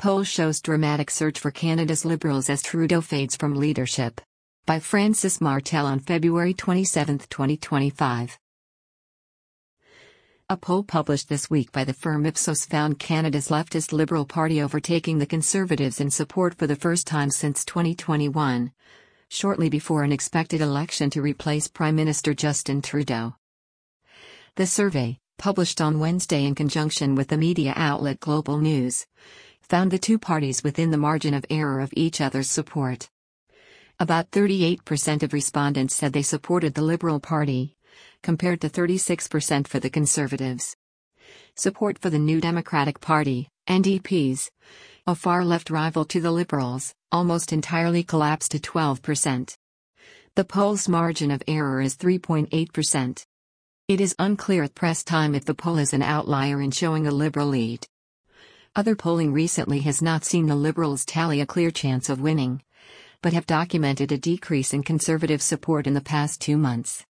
Poll shows dramatic surge for Canada's Liberals as Trudeau fades from leadership. By Francis Martel on February 27, 2025. A poll published this week by the firm Ipsos found Canada's leftist Liberal Party overtaking the Conservatives in support for the first time since 2021, shortly before an expected election to replace Prime Minister Justin Trudeau. The survey, published on Wednesday in conjunction with the media outlet Global News, found the two parties within the margin of error of each other's support. About 38% of respondents said they supported the Liberal Party, compared to 36% for the Conservatives. Support for the New Democratic Party, NDPs, a far-left rival to the Liberals, almost entirely collapsed to 12%. The poll's margin of error is 3.8%. It is unclear at press time if the poll is an outlier in showing a Liberal lead. Other polling recently has not seen the Liberals tally a clear chance of winning, but have documented a decrease in Conservative support in the past 2 months.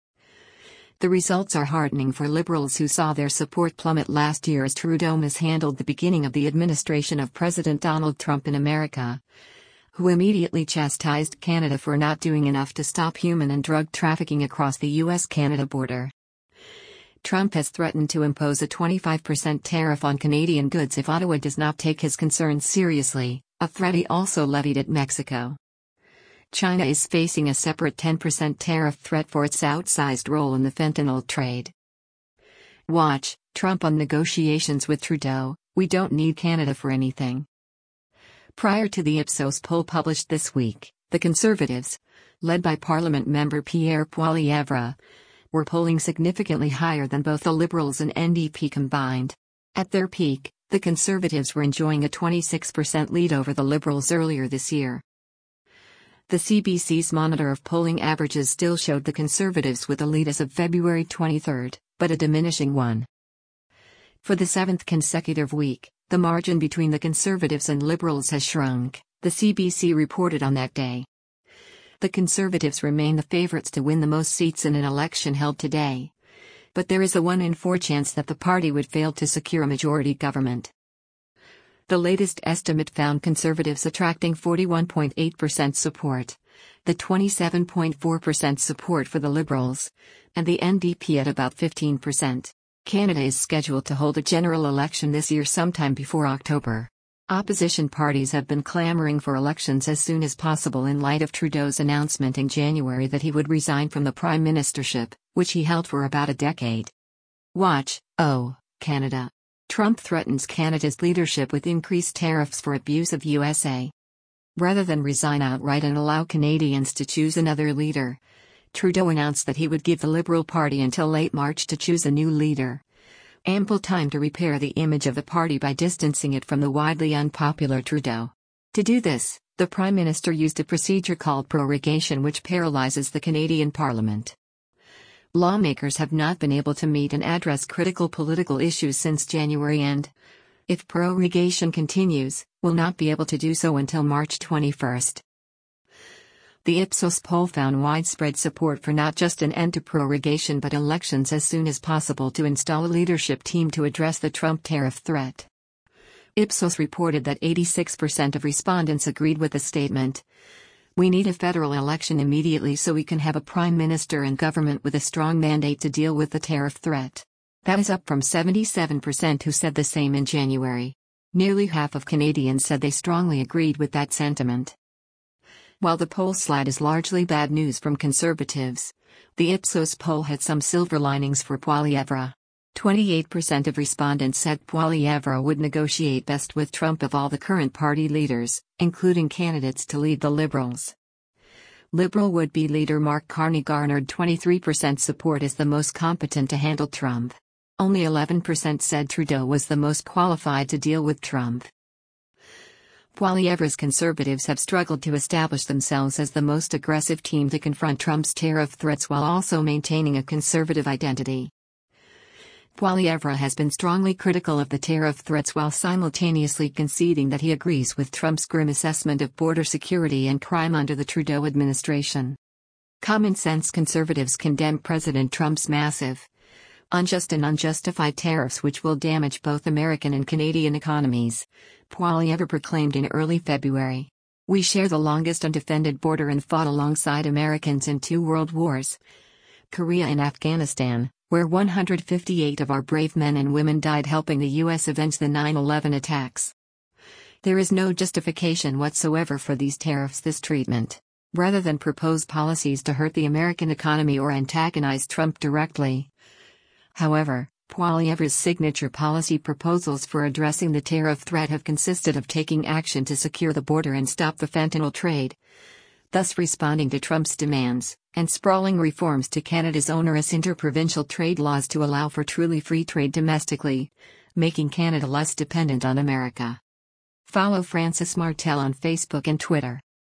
The results are heartening for Liberals who saw their support plummet last year as Trudeau mishandled the beginning of the administration of President Donald Trump in America, who immediately chastised Canada for not doing enough to stop human and drug trafficking across the US-Canada border. Trump has threatened to impose a 25% tariff on Canadian goods if Ottawa does not take his concerns seriously, a threat he also levied at Mexico. China is facing a separate 10% tariff threat for its outsized role in the fentanyl trade. Watch, Trump on negotiations with Trudeau, we don't need Canada for anything. Prior to the Ipsos poll published this week, the Conservatives, led by Parliament member Pierre Poilievre, were polling significantly higher than both the Liberals and NDP combined. At their peak, the Conservatives were enjoying a 26% lead over the Liberals earlier this year. The CBC's monitor of polling averages still showed the Conservatives with a lead as of February 23, but a diminishing one. For the 7th consecutive week, the margin between the Conservatives and Liberals has shrunk, the CBC reported on that day. The Conservatives remain the favourites to win the most seats in an election held today, but there is a 1 in 4 chance that the party would fail to secure a majority government. The latest estimate found Conservatives attracting 41.8% support, the 27.4% support for the Liberals, and the NDP at about 15%. Canada is scheduled to hold a general election this year sometime before October. Opposition parties have been clamoring for elections as soon as possible in light of Trudeau's announcement in January that he would resign from the prime ministership, which he held for about a decade. Watch, Canada. Trump threatens Canada's leadership with increased tariffs for abuse of USA. Rather than resign outright and allow Canadians to choose another leader, Trudeau announced that he would give the Liberal Party until late March to choose a new leader. Ample time to repair the image of the party by distancing it from the widely unpopular Trudeau. To do this, the Prime Minister used a procedure called prorogation, which paralyzes the Canadian Parliament. Lawmakers have not been able to meet and address critical political issues since January and, if prorogation continues, will not be able to do so until March 21. The Ipsos poll found widespread support for not just an end to prorogation but elections as soon as possible to install a leadership team to address the Trump tariff threat. Ipsos reported that 86% of respondents agreed with the statement. We need a federal election immediately so we can have a prime minister and government with a strong mandate to deal with the tariff threat. That is up from 77% who said the same in January. Nearly half of Canadians said they strongly agreed with that sentiment. While the poll slide is largely bad news from Conservatives, the Ipsos poll had some silver linings for Poilievre. 28% of respondents said Poilievre would negotiate best with Trump of all the current party leaders, including candidates to lead the Liberals. Liberal would-be leader Mark Carney garnered 23% support as the most competent to handle Trump. Only 11% said Trudeau was the most qualified to deal with Trump. Poilievre's Conservatives have struggled to establish themselves as the most aggressive team to confront Trump's tariff threats while also maintaining a conservative identity. Poilievre has been strongly critical of the tariff threats while simultaneously conceding that he agrees with Trump's grim assessment of border security and crime under the Trudeau administration. Common-sense conservatives condemn President Trump's massive, Unjust and unjustified tariffs which will damage both American and Canadian economies, Poilievre proclaimed in early February. We share the longest undefended border and fought alongside Americans in 2 world wars, Korea and Afghanistan, where 158 of our brave men and women died helping the U.S. avenge the 9/11 attacks. There is no justification whatsoever for these tariffs, this treatment. Rather than propose policies to hurt the American economy or antagonize Trump directly. However, Poilievre's signature policy proposals for addressing the tariff threat have consisted of taking action to secure the border and stop the fentanyl trade, thus responding to Trump's demands, and sprawling reforms to Canada's onerous interprovincial trade laws to allow for truly free trade domestically, making Canada less dependent on America. Follow Francis Martel on Facebook and Twitter.